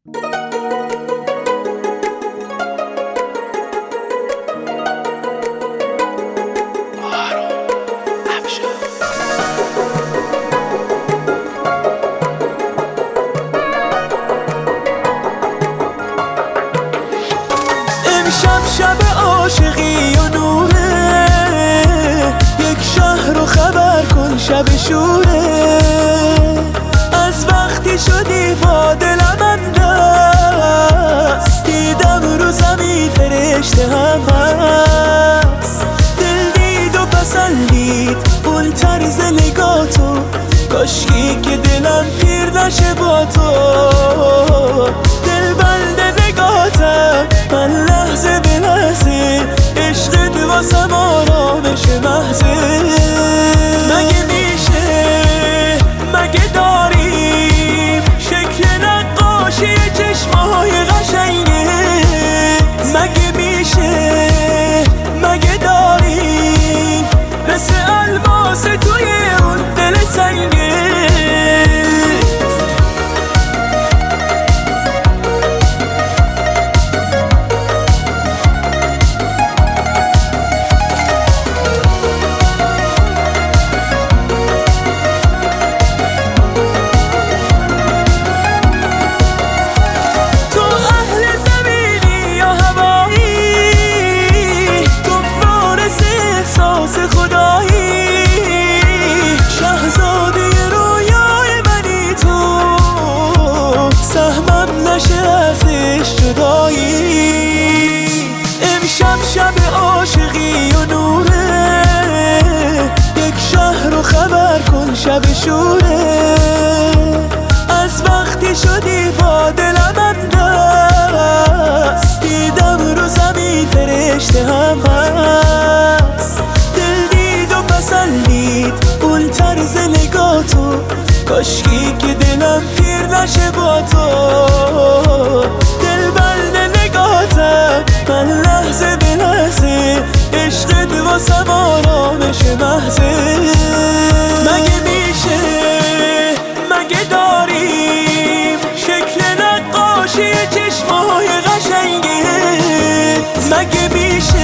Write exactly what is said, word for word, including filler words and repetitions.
امشب شب عاشقی و نوره، یک شهر رو خبر کن شب شوره. از وقتی شدی با دلم انداز، دیدم رو زمین فرشته هم هست. دل دید و پسندید اون طرز نگاتو، کاشکی که دلم پیر نشه با تو. دل بند نگاتم من لحظه به لحظه، عشقت واسم آرامش محضه. مگه میشه مگه داریم شکل نقاشی چشمای قشنگه؟ مگه میشه مگه داریم مثل الماس توی اون دل سنگه؟ امشب شب عاشقی و نوره، یک شهر رو خبر کن شب شوره. از وقتی شدی با دلم انداز، دیدم رو زمین فرشته هم هست. دل دید و پسندید اون طرز نگاتو، کاشکی که دلم پیر نشه با تو. دل بند نگاتم من لحظه به لحظه، عشقت واسم آرامش محضه. مگه میشه مگه داریم شکل نقاشی چشمای قشنگه؟ مگه میشه